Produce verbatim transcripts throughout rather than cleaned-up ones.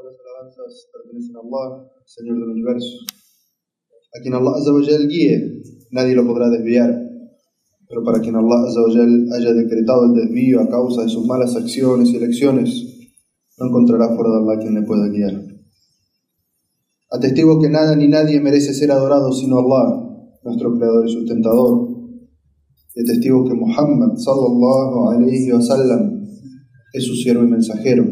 Todas las alabanzas pertenecen a Allah, Señor del Universo. A quien Allah Azza wa Jal guíe, nadie lo podrá desviar. Pero para quien Allah Azza wa Jal haya decretado el desvío a causa de sus malas acciones y elecciones, no encontrará fuera de Allah quien le pueda guiar. Atestigo que nada ni nadie merece ser adorado sino Allah, nuestro creador y sustentador. Y atestigo que Muhammad sallallahu alayhi wa sallam es su siervo y mensajero,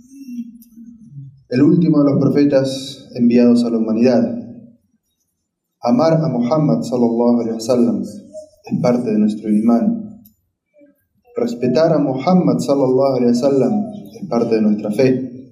el último de los profetas enviados a la humanidad. Amar a Muhammad sallallahu alayhi wa sallam es parte de nuestro imán. Respetar a Muhammad sallallahu alayhi wa sallam es parte de nuestra fe.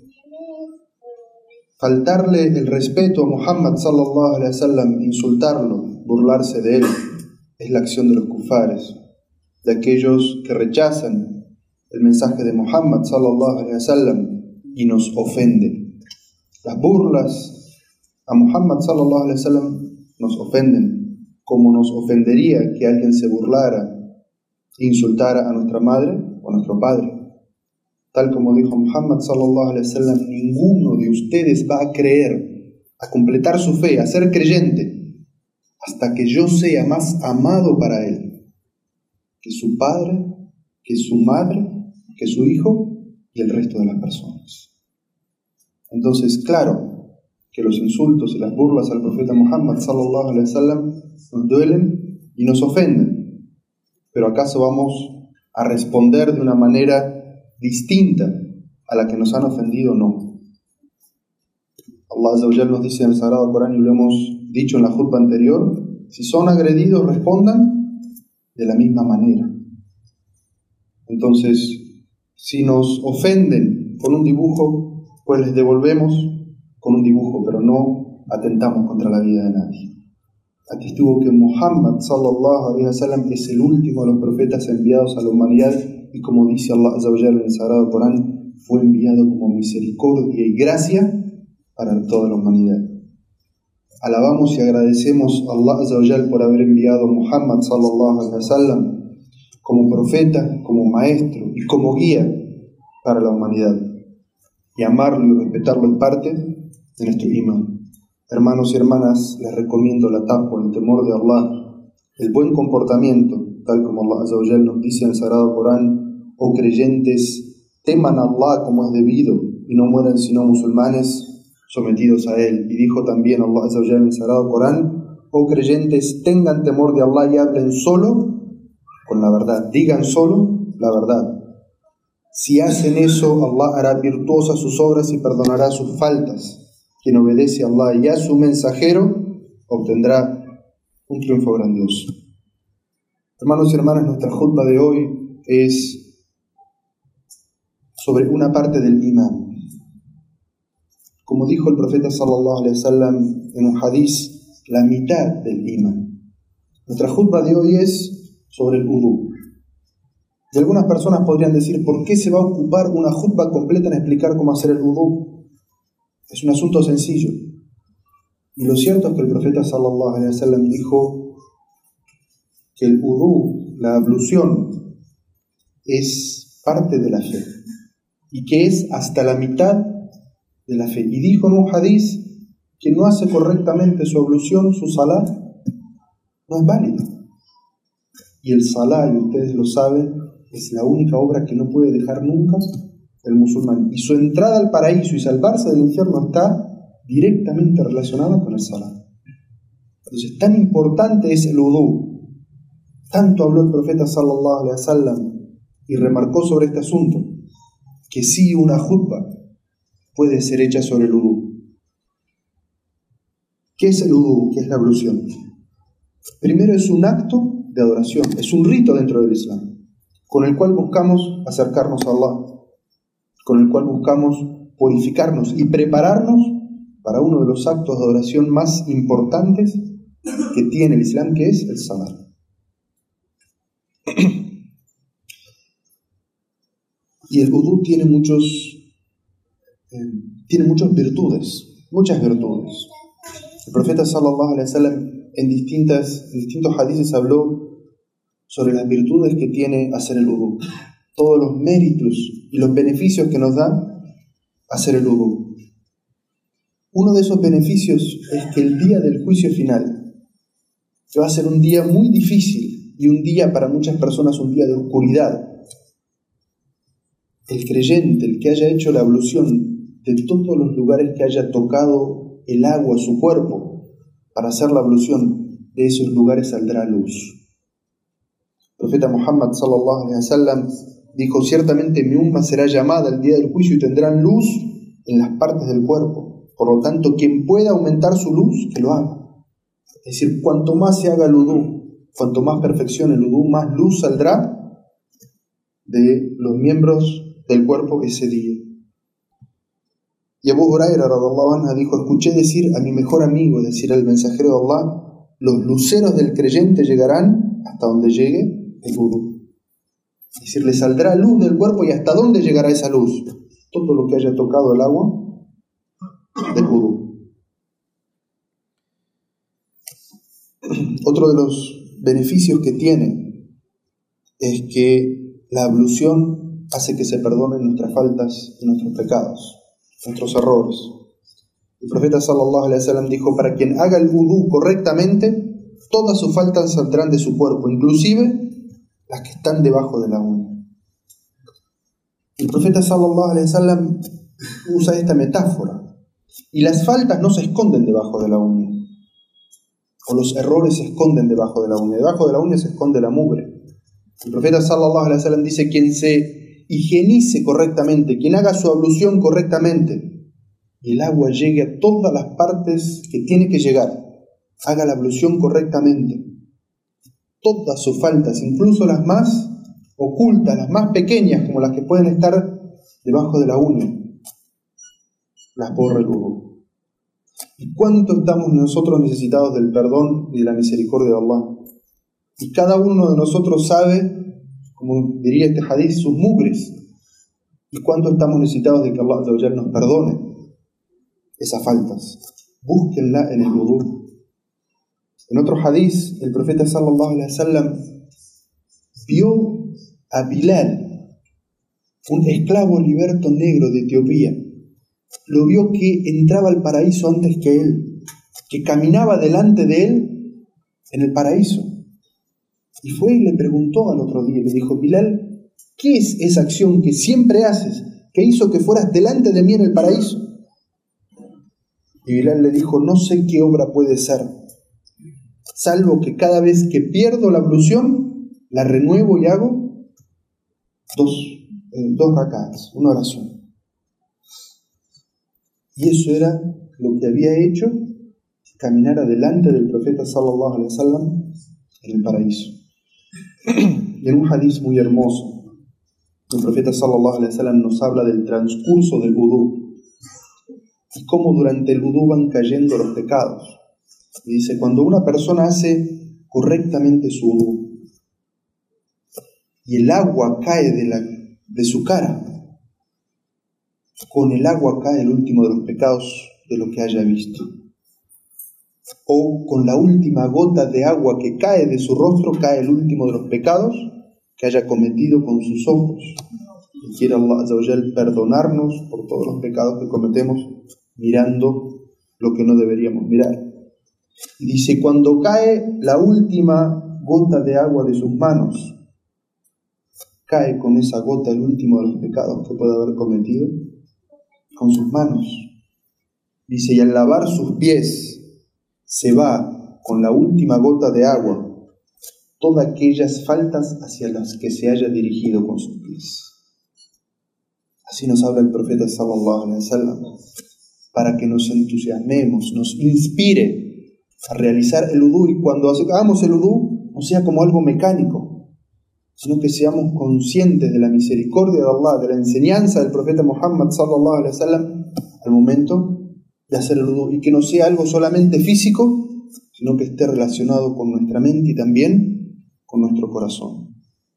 Faltarle el respeto a Muhammad sallallahu alayhi wa sallam, insultarlo, burlarse de él, es la acción de los kufares, de aquellos que rechazan el mensaje de Muhammad sallallahu alayhi wa sallam y nos ofenden. Las burlas a Muhammad sallallahu alayhi wa sallam nos ofenden, como nos ofendería que alguien se burlara e insultara a nuestra madre o a nuestro padre. Tal como dijo Muhammad sallallahu alayhi wa sallam, ninguno de ustedes va a creer, a completar su fe, a ser creyente, hasta que yo sea más amado para él que su padre, que su madre, que su hijo y el resto de las personas. Entonces, claro que los insultos y las burlas al profeta Muhammad sallallahu alayhi wa sallam nos duelen y nos ofenden. Pero ¿acaso vamos a responder de una manera distinta a la que nos han ofendido? No. Allah Azza wa Jalla nos dice en el Sagrado Corán, y lo hemos dicho en la jutba anterior, si son agredidos, respondan de la misma manera. Entonces, si nos ofenden con un dibujo, pues les devolvemos con un dibujo, pero no atentamos contra la vida de nadie. Atestigo que Muhammad sallallahu alayhi wa sallam es el último de los profetas enviados a la humanidad, y como dice Allah Azza wa Jalla en el Sagrado Corán, fue enviado como misericordia y gracia para toda la humanidad. Alabamos y agradecemos a Allah Azza wa Jalla por haber enviado a Muhammad sallallahu alayhi wa sallam como profeta, como maestro y como guía para la humanidad. Y amarlo y respetarlo es parte de nuestro imán. Hermanos y hermanas, les recomiendo la taqwa, el temor de Allah, el buen comportamiento, tal como Allah Azza wa Jalla nos dice en el Sagrado Corán: oh creyentes, teman a Allah como es debido y no mueran sino musulmanes sometidos a Él. Y dijo también Allah Azza wa Jalla en el Sagrado Corán: oh creyentes, tengan temor de Allah y hablen solo con la verdad, digan solo la verdad. Si hacen eso, Allah hará virtuosas sus obras y perdonará sus faltas. Quien obedece a Allah y a su mensajero obtendrá un triunfo grandioso. Hermanos y hermanas, nuestra jutba de hoy es sobre una parte del imán. Como dijo el profeta sallallahu alaihi wasallam en un hadiz, la mitad del imán. Nuestra jutba de hoy es sobre el wudú. Y algunas personas podrían decir, ¿por qué se va a ocupar una jutba completa en explicar cómo hacer el wudú? Es un asunto sencillo. Y lo cierto es que el profeta sallallahu alaihi wasallam dijo que el wudú, la ablución, es parte de la fe y que es hasta la mitad de la fe. Y dijo en un hadiz que no hace correctamente su ablución, su salá, no es válida. Y el salá, y ustedes lo saben, es la única obra que no puede dejar nunca el musulmán. Y su entrada al paraíso y salvarse del infierno está directamente relacionada con el salá. Entonces, tan importante es el wudú. Tanto habló el profeta sallallahu alaihi wasallam y remarcó sobre este asunto, que sí una jutba puede ser hecha sobre el wudú. ¿Qué es el wudú? ¿Qué es la ablución? Primero, es un acto de adoración, es un rito dentro del Islam, con el cual buscamos acercarnos a Allah, con el cual buscamos purificarnos y prepararnos para uno de los actos de adoración más importantes que tiene el Islam, que es el salat. Y el wudú tiene muchos, eh, tiene muchas virtudes, muchas virtudes. El profeta sallallahu alaihi wasallam en, distintas, en distintos hadices habló sobre las virtudes que tiene hacer el wudú, todos los méritos y los beneficios que nos da hacer el wudú. uno de esos beneficios es que el día del juicio final, que va a ser un día muy difícil y un día para muchas personas un día de oscuridad, el creyente, el que haya hecho la ablución de todos los lugares que haya tocado el agua a su cuerpo para hacer la ablución, de esos lugares saldrá luz. El profeta Muhammad sallallahu alaihi wasallam dijo: ciertamente mi umma será llamada el día del juicio y tendrán luz en las partes del cuerpo. Por lo tanto, quien pueda aumentar su luz, que lo haga. Es decir, cuanto más se haga el udú, cuanto más perfeccione el udú, más luz saldrá de los miembros del cuerpo ese día. Y Abu Huraira radhiallahu anhu dijo: escuché decir a mi mejor amigo, es decir, al mensajero de Allah, los luceros del creyente llegarán hasta donde llegue el udú. Es decir, le saldrá luz del cuerpo, y hasta dónde llegará esa luz, todo lo que haya tocado el agua del udú. Otro de los beneficios que tiene es que la ablución hace que se perdonen nuestras faltas y nuestros pecados, nuestros errores. El profeta sallallahu alaihi wasallam dijo: para quien haga el wudú correctamente, todas sus faltas saldrán de su cuerpo, inclusive las que están debajo de la uña. El profeta sallallahu alaihi wasallam usa esta metáfora, y las faltas no se esconden debajo de la uña, o los errores se esconden debajo de la uña. Debajo de la uña se esconde la mugre. El profeta sallallahu alaihi wasallam dice: quien se higienice correctamente, quien haga su ablución correctamente, y el agua llegue a todas las partes que tiene que llegar, haga la ablución correctamente, todas sus faltas, incluso las más ocultas, las más pequeñas, como las que pueden estar debajo de la uña, las borra el wudú. ¿Y cuánto estamos nosotros necesitados del perdón y de la misericordia de Allah? Y cada uno de nosotros sabe, como diría este hadith, sus mugres. ¿Y cuánto estamos necesitados de que Allah azza wa jalla nos perdone esas faltas? Búsquenla en el wudú. En otro hadith, el profeta sallallahu alaihi wasallam vio a Bilal, un esclavo liberto negro de Etiopía. Lo vio que entraba al paraíso antes que él, que caminaba delante de él en el paraíso. Y fue y le preguntó al otro día, le dijo: Bilal, ¿qué es esa acción que siempre haces, que hizo que fueras delante de mí en el paraíso? Y Bilal le dijo: no sé qué obra puede ser, salvo que cada vez que pierdo la ablución, la renuevo y hago dos, eh, dos rakats, una oración. Y eso era lo que había hecho caminar adelante del profeta sallallahu alaihi wasallam en el paraíso. Y en un hadith muy hermoso, el profeta sallallahu alaihi wasallam nos habla del transcurso del wudú y cómo durante el wudú van cayendo los pecados. Y dice: cuando una persona hace correctamente su wudú y el agua cae de, la, de su cara, con el agua cae el último de los pecados de lo que haya visto. O con la última gota de agua que cae de su rostro, cae el último de los pecados que haya cometido con sus ojos. Y quiera Allah azza wa jalla perdonarnos por todos los pecados que cometemos mirando lo que no deberíamos mirar. Y dice: cuando cae la última gota de agua de sus manos, cae con esa gota el último de los pecados que puede haber cometido con sus manos. Dice: y al lavar sus pies se va con la última gota de agua todas aquellas faltas hacia las que se haya dirigido con sus pies. Así nos habla el profeta sallallahu alaihi wasallam, para que nos entusiasmemos, nos inspire a realizar el wudú, y cuando hagamos el wudú no sea como algo mecánico, sino que seamos conscientes de la misericordia de Allah, de la enseñanza del profeta Muhammad sallallahu alaihi wasallam al momento de hacer el wudú, y que no sea algo solamente físico, sino que esté relacionado con nuestra mente y también con nuestro corazón.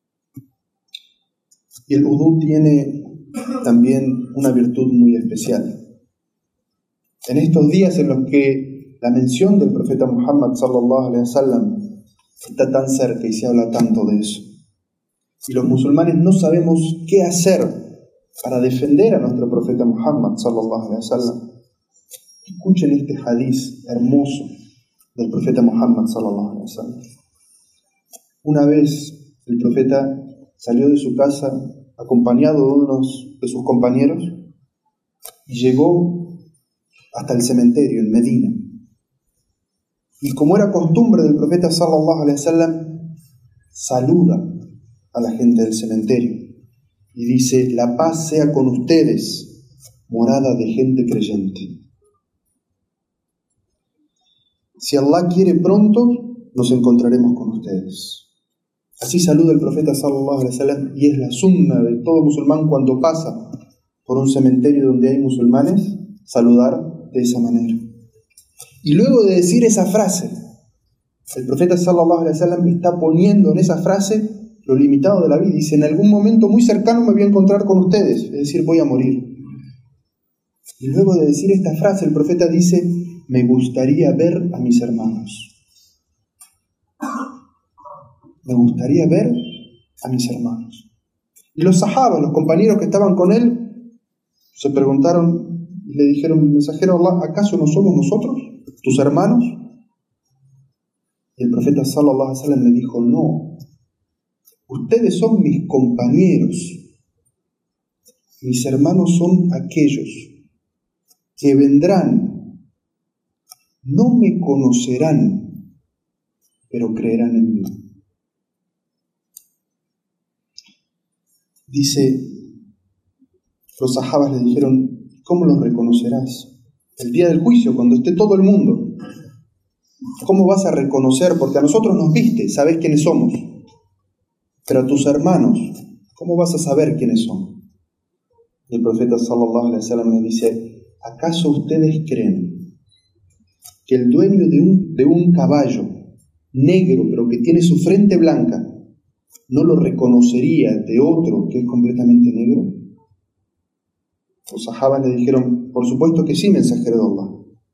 Y el wudú tiene también una virtud muy especial. En estos días en los que la mención del profeta Muhammad sallallahu alaihi wasallam está tan cerca y se habla tanto de eso, y los musulmanes no sabemos qué hacer para defender a nuestro profeta Muhammad sallallahu alaihi wasallam, Escuchen este hadiz hermoso del profeta Muhammad sallallahu alaihi wasallam. Una vez el profeta salió de su casa acompañado de uno de sus compañeros y llegó hasta el cementerio en Medina. Y como era costumbre del profeta sallallahu alaihi wasallam, saluda a la gente del cementerio y dice: la paz sea con ustedes, morada de gente creyente. Si Allah quiere, pronto nos encontraremos con ustedes. Así saluda el profeta sallallahu alaihi wasallam, y es la sunna de todo musulmán cuando pasa por un cementerio donde hay musulmanes, saludar de esa manera. Y luego de decir esa frase, el profeta sallallahu alaihi wasallam está poniendo en esa frase lo limitado de la vida. Dice: en algún momento muy cercano me voy a encontrar con ustedes, es decir, voy a morir. Y luego de decir esta frase, el profeta dice: me gustaría ver a mis hermanos. Me gustaría ver a mis hermanos. Y los sahabas, los compañeros que estaban con él, se preguntaron y le dijeron: mensajero de Allah, ¿acaso no somos nosotros, tus hermanos? Y el profeta sallallahu alaihi wasallam le dijo: no, ustedes son mis compañeros. Mis hermanos son aquellos que vendrán, no me conocerán, pero creerán en mí. Dice, los sahabas le dijeron: ¿cómo los reconocerás? El día del juicio, cuando esté todo el mundo. ¿Cómo vas a reconocer? Porque a nosotros nos viste, sabes quiénes somos. Pero a tus hermanos, ¿cómo vas a saber quiénes son? Y el profeta sallallahu alaihi wasallam le dice: ¿acaso ustedes creen que el dueño de un, de un caballo negro, pero que tiene su frente blanca, no lo reconocería de otro que es completamente negro? Los sahabas le dijeron: por supuesto que sí, mensajero de Allah.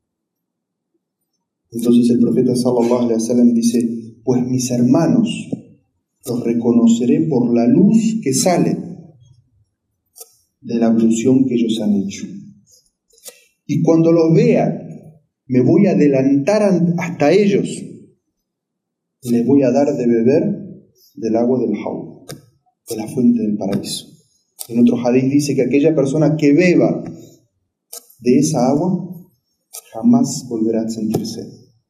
Entonces el profeta sallallahu alaihi wasallam dice: pues mis hermanos los reconoceré por la luz que sale de la ablución que ellos han hecho. Y cuando los vea, me voy a adelantar hasta ellos y les voy a dar de beber del agua del Haud, de la fuente del paraíso. En otro hadith dice que aquella persona que beba de esa agua jamás volverá a sentir sed.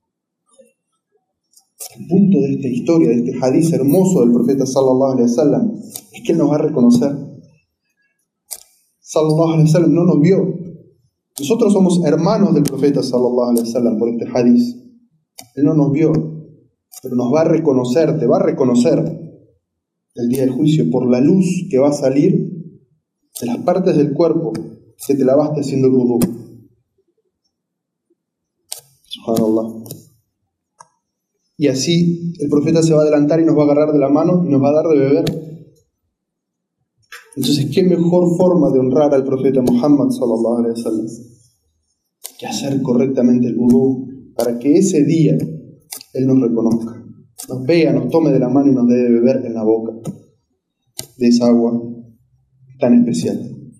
El punto de esta historia, de este hadith hermoso del profeta sallallahu alaihi wasallam, es que él nos va a reconocer. Sallallahu alaihi wasallam no nos vio. Nosotros somos hermanos del profeta sallallahu alaihi wasallam por este hadith. Él no nos vio, pero nos va a reconocer, te va a reconocer el día del juicio por la luz que va a salir de las partes del cuerpo que te lavaste haciendo el wudú. Subhanallah. Y así el profeta se va a adelantar y nos va a agarrar de la mano y nos va a dar de beber. Entonces, ¿qué mejor forma de honrar al profeta Muhammad sallallahu alaihi wasallam que hacer correctamente el wudú para que ese día él nos reconozca, nos vea, nos tome de la mano y nos dé de beber en la boca de esa agua tan especial?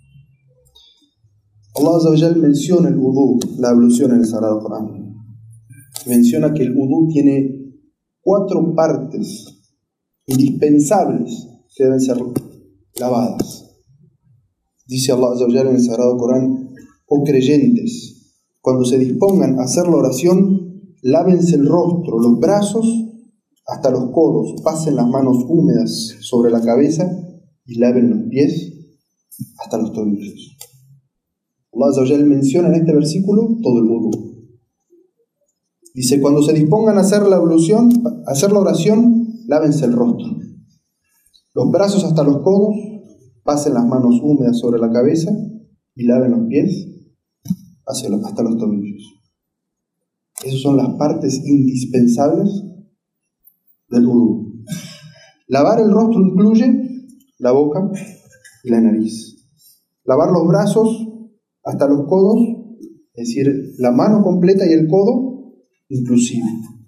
Allah Azza wa Jal menciona el wudú, la ablución en el Sagrado Corán. Menciona que el wudú tiene cuatro partes indispensables que deben ser lavadas. Dice Allah Azza wa Jal en el Sagrado Corán: oh creyentes, cuando se dispongan a hacer la oración, lávense el rostro, los brazos hasta los codos, pasen las manos húmedas sobre la cabeza y laven los pies hasta los tobillos. Allah Azza wa Jal menciona en este versículo todo el wudú. Dice: cuando se dispongan a hacer la ablución, a hacer la oración, lávense el rostro, los brazos hasta los codos, pasen las manos húmedas sobre la cabeza y laven los pies hacia los, hasta los tobillos. Esas son las partes indispensables del wudú. Lavar el rostro incluye la boca y la nariz. Lavar los brazos hasta los codos, es decir, la mano completa y el codo inclusive.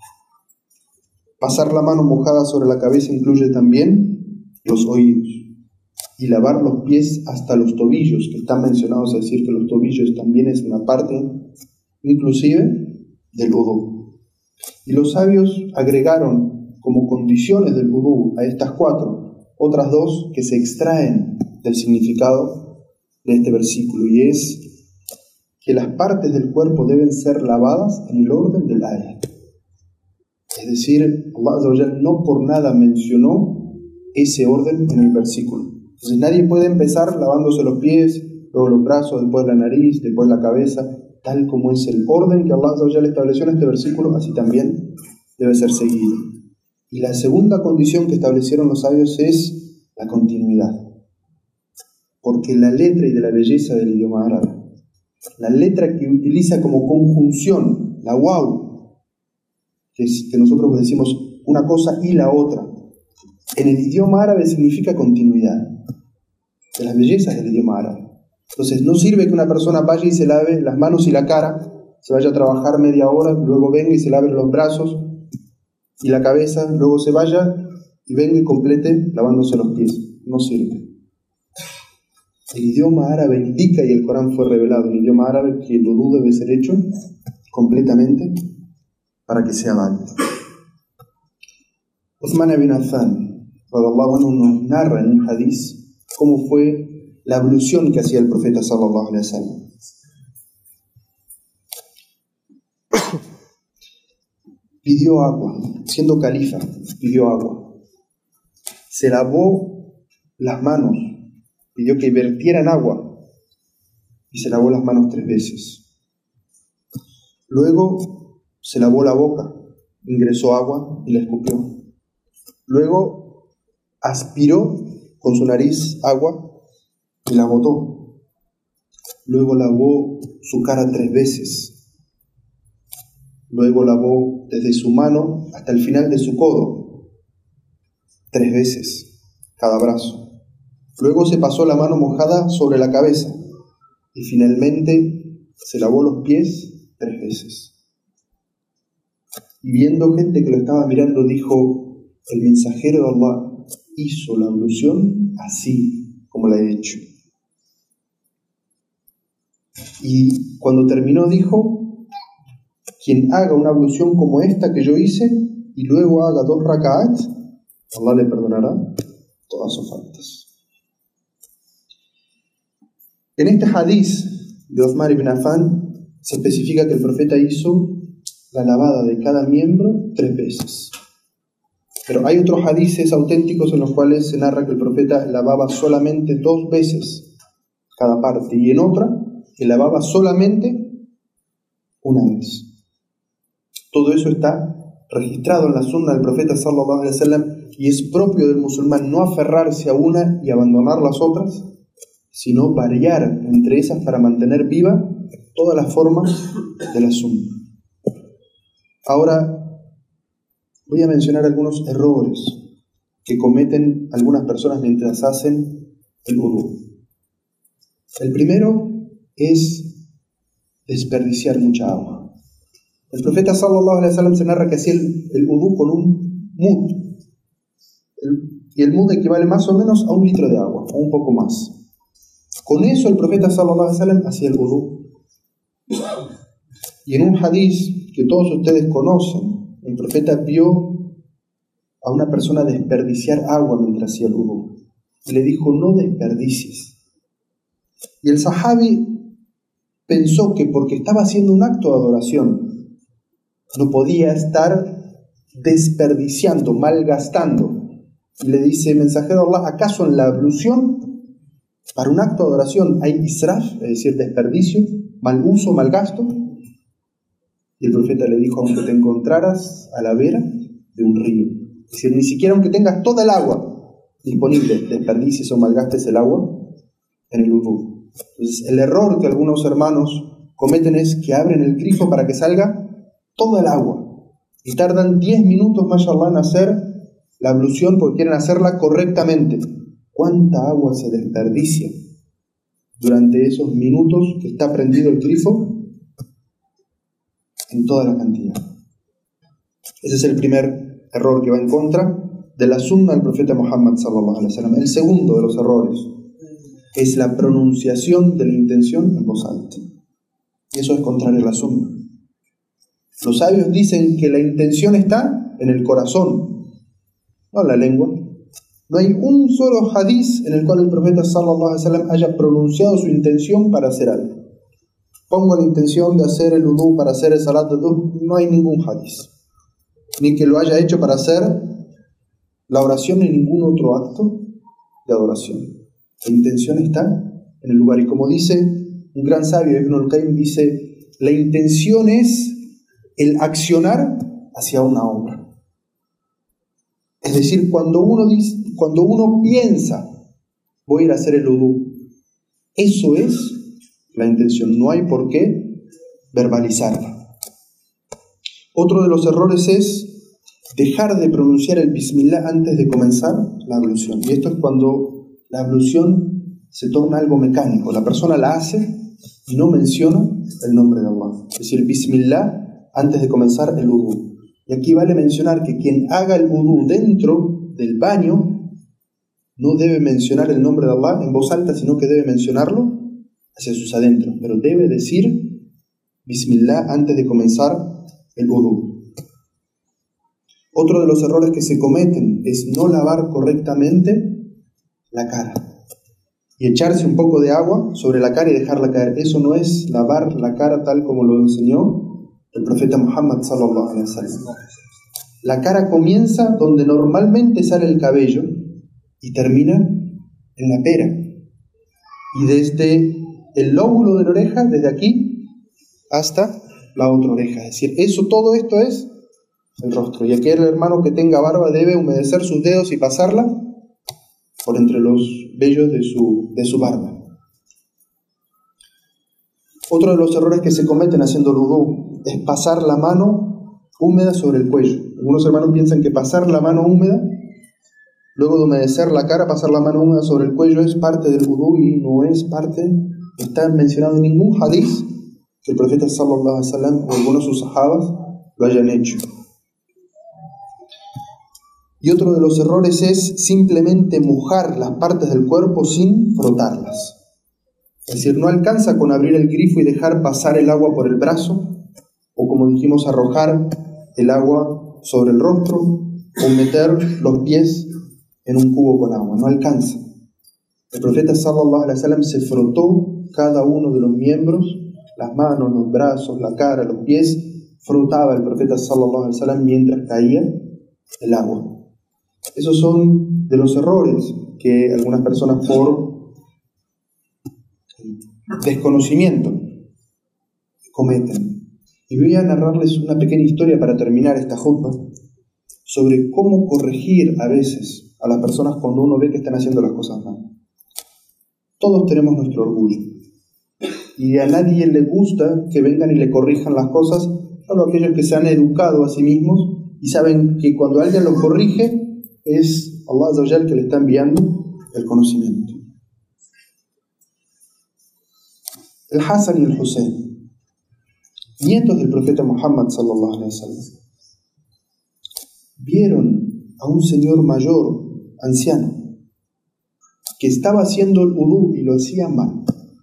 Pasar la mano mojada sobre la cabeza incluye también los oídos. Y lavar los pies hasta los tobillos, que están mencionados, a decir que los tobillos también es una parte inclusive del udú. Y los sabios agregaron como condiciones del udú a estas cuatro, otras dos que se extraen del significado de este versículo, y es que las partes del cuerpo deben ser lavadas en el orden del ayat. Es decir, Allah Azza wa Jalla no por nada mencionó ese orden en el versículo. Entonces nadie puede empezar lavándose los pies, luego los brazos, después la nariz, después la cabeza, tal como es el orden que Allah Azza wa Jalla estableció en este versículo, así también debe ser seguido. Y la segunda condición que establecieron los sabios es la continuidad. Porque la letra y de la belleza del idioma árabe, la letra que utiliza como conjunción, la waw, que, es, que nosotros decimos una cosa y la otra, en el idioma árabe significa continuidad, de las bellezas del idioma árabe. Entonces no sirve que una persona vaya y se lave las manos y la cara, se vaya a trabajar media hora, luego venga y se lave los brazos y la cabeza, luego se vaya y venga y complete lavándose los pies. No sirve. El idioma árabe indica, y el Corán fue revelado en el idioma árabe, que el udú debe ser hecho completamente para que sea válido. Uthman ibn Affan radiyallahu anhu nos narra en un hadiz cómo fue la ablución que hacía el profeta sallallahu alaihi wasallam. Pidió agua, siendo califa, pidió agua. Se lavó las manos, pidió que vertieran agua y se lavó las manos tres veces. Luego se lavó la boca, ingresó agua y la escupió. Luego aspiró con su nariz agua y la botó. Luego lavó su cara tres veces. Luego lavó desde su mano hasta el final de su codo, tres veces cada brazo. Luego se pasó la mano mojada sobre la cabeza y finalmente se lavó los pies tres veces. Y viendo gente que lo estaba mirando, dijo: el mensajero de Allah hizo la ablución así como la he hecho. Y cuando terminó dijo: quien haga una ablución como esta que yo hice y luego haga dos raka'at, Allah le perdonará todas sus faltas. En este hadiz de Uthman ibn Affan se especifica que el profeta hizo la lavada de cada miembro tres veces. Pero hay otros hadices auténticos en los cuales se narra que el profeta lavaba solamente dos veces cada parte, y en otra que lavaba solamente una vez. Todo eso está registrado en la sunna del profeta sallallahu alaihi wasallam, y es propio del musulmán no aferrarse a una y abandonar las otras, sino variar entre esas para mantener viva todas las formas de la sunna. Ahora voy a mencionar algunos errores que cometen algunas personas mientras hacen el wudú. El primero es desperdiciar mucha agua. El profeta sallallahu alaihi wasallam se narra que hacía el, el wudú con un mud. El, y el mud equivale más o menos a un litro de agua, o un poco más. Con eso el profeta sallallahu alaihi wasallam hacía el wudú. Y en un hadiz que todos ustedes conocen, el profeta vio a una persona desperdiciar agua mientras hacía el wudú. Y le dijo: no desperdicies. Y el sahabi pensó que porque estaba haciendo un acto de adoración, no podía estar desperdiciando, malgastando. Y le dice: mensajero de Allah, ¿acaso en la ablución para un acto de adoración hay israf, es decir, desperdicio, mal uso, mal gasto? Y el profeta le dijo: aunque te encontraras a la vera de un río, es decir, ni siquiera aunque tengas toda el agua disponible, desperdicies o malgastes el agua en el wudú. Entonces, el error que algunos hermanos cometen es que abren el grifo para que salga toda el agua y tardan diez minutos, mashallah, en hacer la ablución porque quieren hacerla correctamente. ¿Cuánta agua se desperdicia durante esos minutos que está prendido el grifo? En toda la cantidad. Ese es el primer error que va en contra de la sunna del profeta Muhammad sallallahu alaihi wasallam. El segundo de los errores es la pronunciación de la intención en voz alta. Y eso es contrario a la sunna. Los sabios dicen que la intención está en el corazón, no en la lengua. No hay un solo hadiz en el cual el profeta sallallahu alaihi wasallam haya pronunciado su intención para hacer algo. Pongo la intención de hacer el udú para hacer el salat de duh, no hay ningún hadiz. Ni que lo haya hecho para hacer la oración en ningún otro acto de adoración. La intención está en el lugar. Y como dice un gran sabio, Ibn al-Qayyim, dice, la intención es el accionar hacia una obra. Es decir, cuando uno, dice, cuando uno piensa, voy a ir a hacer el udú, eso es la intención, no hay por qué verbalizarla. Otro de los errores es dejar de pronunciar el Bismillah antes de comenzar la ablución. Y esto es cuando la ablución se torna algo mecánico. La persona la hace y no menciona el nombre de Allah. Es decir, Bismillah antes de comenzar el udú. Y aquí vale mencionar que quien haga el udú dentro del baño no debe mencionar el nombre de Allah en voz alta, sino que debe mencionarlo hacia sus adentros. Pero debe decir Bismillah antes de comenzar el udú. Otro de los errores que se cometen es no lavar correctamente la cara y echarse un poco de agua sobre la cara y dejarla caer. Eso no es lavar la cara tal como lo enseñó el profeta Muhammad sallallahu alaihi wasallam. La cara comienza donde normalmente sale el cabello y termina en la pera. Y desde el lóbulo de la oreja, desde aquí hasta la otra oreja. Es decir, eso, todo esto es el rostro. Y aquel hermano que tenga barba debe humedecer sus dedos y pasarla por entre los vellos de su, de su barba. Otro de los errores que se cometen haciendo el udú es pasar la mano húmeda sobre el cuello. Algunos hermanos piensan que pasar la mano húmeda, luego de humedecer la cara, pasar la mano húmeda sobre el cuello es parte del udú, y no es parte, no está mencionado en ningún hadith que el profeta sallallahu alaihi wasallam o algunos de sus sahabas lo hayan hecho. Y otro de los errores es simplemente mojar las partes del cuerpo sin frotarlas. Es decir, no alcanza con abrir el grifo y dejar pasar el agua por el brazo, o como dijimos, arrojar el agua sobre el rostro, o meter los pies en un cubo con agua. No alcanza. El profeta sallallahu alaihi wasallam se frotó cada uno de los miembros, las manos, los brazos, la cara, los pies, frotaba el profeta sallallahu alaihi wasallam mientras caía el agua. Esos son de los errores que algunas personas por desconocimiento cometen. Y voy a narrarles una pequeña historia para terminar esta jutba sobre cómo corregir a veces a las personas cuando uno ve que están haciendo las cosas mal. Todos tenemos nuestro orgullo y a nadie le gusta que vengan y le corrijan las cosas, solo aquellos que se han educado a sí mismos y saben que cuando alguien los corrige es Allah Azza wa Jal que le está enviando el conocimiento. El Hasan y el Hussein, nietos del profeta Muhammad sallallahu alaihi wasallam, vieron a un señor mayor, anciano, que estaba haciendo el udú y lo hacía mal.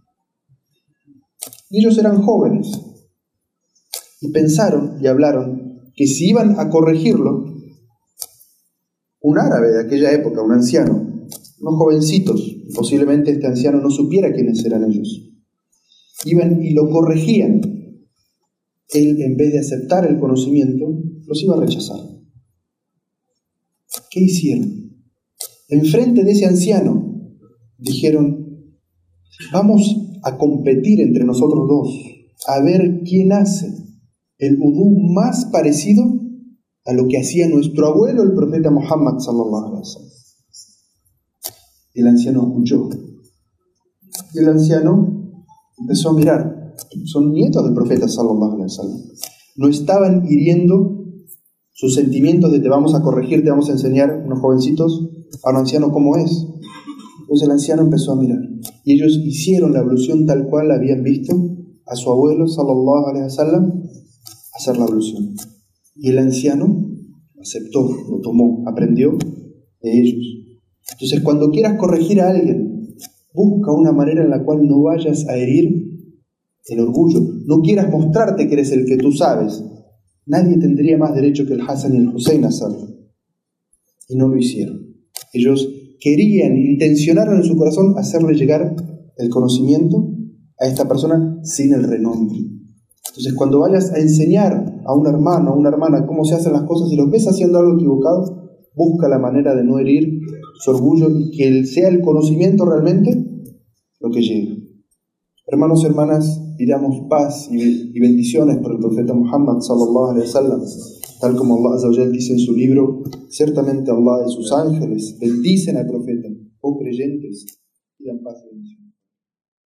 Y ellos eran jóvenes y pensaron y hablaron que si iban a corregirlo, un árabe de aquella época, un anciano, unos jovencitos, posiblemente este anciano no supiera quiénes eran ellos, iban y lo corregían, él en vez de aceptar el conocimiento, los iba a rechazar. ¿Qué hicieron? Enfrente de ese anciano dijeron: vamos a competir entre nosotros dos, a ver quién hace el udú más parecido a lo que hacía nuestro abuelo, el profeta Muhammad sallallahu alaihi wasallam. El anciano escuchó. Y el anciano empezó a mirar. Son nietos del profeta sallallahu alaihi wasallam. No estaban hiriendo sus sentimientos de te vamos a corregir, te vamos a enseñar, unos jovencitos, a un anciano cómo es. Entonces el anciano empezó a mirar. Y ellos hicieron la ablución tal cual habían visto a su abuelo sallallahu alaihi wasallam hacer la ablución. Y el anciano aceptó, lo tomó, aprendió de ellos. Entonces, cuando quieras corregir a alguien, busca una manera en la cual no vayas a herir el orgullo, no quieras mostrarte que eres el que tú sabes. Nadie tendría más derecho que el Hasan y el Hussein a hacerlo. Y no lo hicieron. Ellos querían, intencionaron en su corazón hacerle llegar el conocimiento a esta persona sin el renombre. Entonces, cuando vayas a enseñar a un hermano, a una hermana cómo se hacen las cosas y los ves haciendo algo equivocado, busca la manera de no herir su orgullo y que sea el conocimiento realmente lo que llegue. Hermanos y hermanas, pidamos paz y bendiciones por el profeta Muhammad sallallahu alaihi wasallam, tal como Allah Azza wa Jal dice en su libro: ciertamente Allah y sus ángeles bendicen al profeta. Oh creyentes, pidan paz y bendiciones.